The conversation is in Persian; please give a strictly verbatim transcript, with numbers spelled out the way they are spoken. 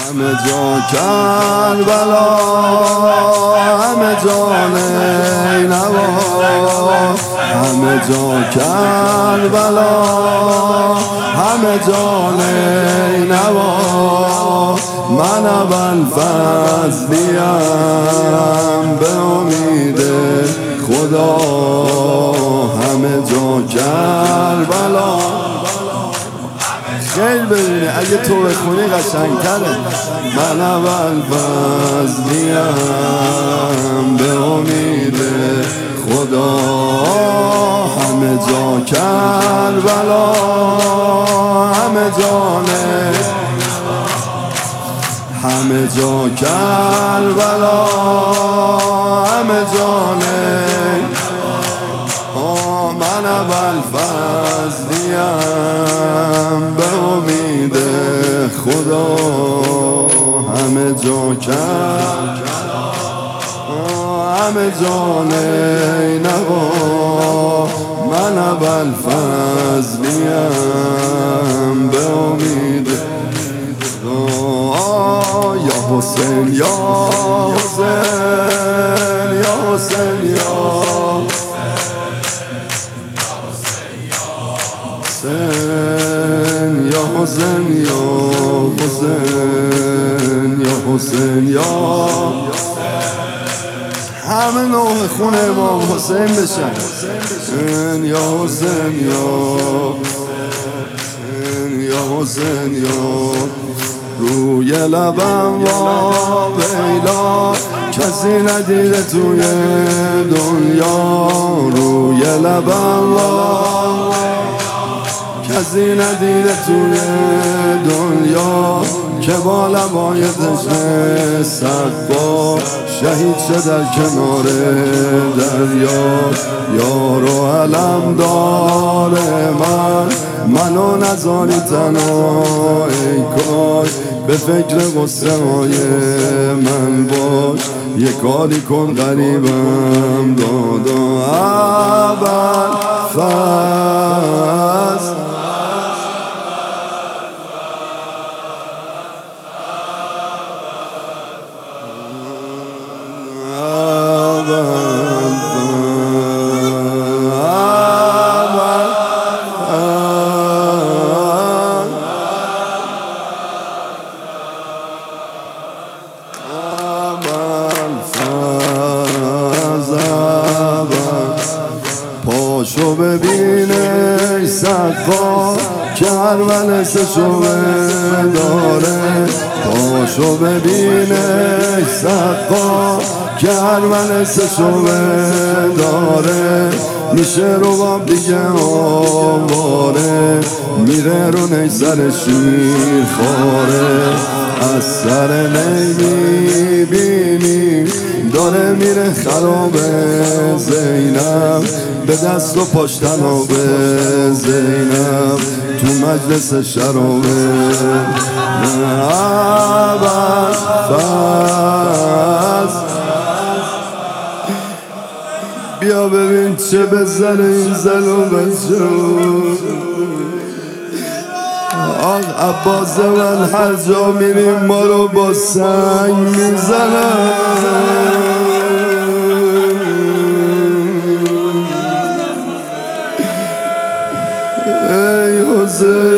همه جا کربلا، همه جا نینوا، همه جا کربلا، همه جا نینوا. من اول فضلیم به امید خدا، همه جا کربلا. خیلی ببینه اگه تو بخونی قشنگتره. من اول فضلیم به امید خدا، همه جا کربلا، همه جا همه جا کربلا، همه جا من اول فضلیم به امید خدا، همه جا کربلا، همه جا نینوا. من اول فضلیم به امید یا حسین یا حسین یا حسین یا حسین یا حسین یا حسین یا حسین یا همه نوع خون امام حسین بشن. یا حسین یا یا حسین یا روی لبم و بیلا، کسی ندیده توی دنیا. روی لبم و کسی ندیده توی دنیا، که با لبای تشنه صدبار شهید شد در کنار دریا. یار و علم دار من، منو نذاری تنها ای کاش. به فکر غصه های من باش، یه کاری کن غریبم دادا. اول فصل پاشو ببینه صدقا کربل سشو داره. پاشو ببینه صدقا کربل سشو داره. میشه رو باب دیگه آواره، میره رو نیسر شیر خاره. از سر نمیبینی داره میره خراب زینب، به دست و پاش تناب زینب تو مجلس شرابه. اول فصل بیا ببین چه بزنه این زن و بچه. آق عباس من هر جا میریم ما رو با سنگ میزنن. ای حسین